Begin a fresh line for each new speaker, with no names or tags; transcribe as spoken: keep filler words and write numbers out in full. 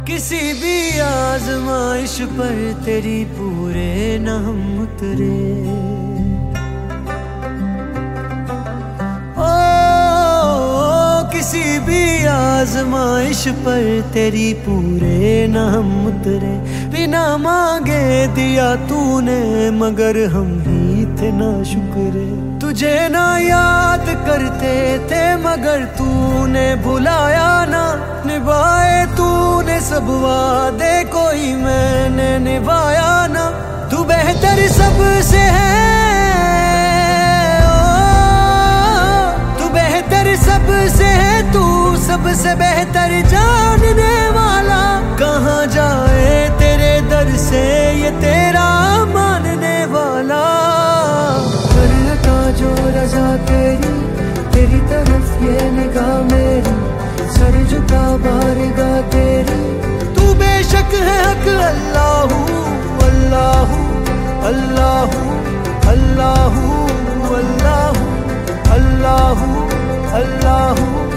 किसी भी आजमाइश पर तेरी पूरे न हम उतरे। ओ, किसी भी आजमाइश पर तेरी पूरे न हम उतरे। बिना मांगे दिया तूने मगर हम ही थे ना शुक्रे। तुझे ना याद करते थे मगर तूने भुलाया ना। निभाए तूने सब वादे कोई मैंने निभाया ना। तू बेहतर सबसे है, ओ, तू बेहतर सबसे है, तू सबसे बेहतर जानने वाला। कहाँ जाए तेरे दर से ये तेरा मानने वाला। करता जो रजा तेरी, तेरी तरफ ये निगाह मेरी, सर झुका बारगाह तेरी। तू बेशक है हक अल्लाहू अल्लाहू अल्लाहू अल्लाहू अल्लाहू अल्लाहू अल्लाहू।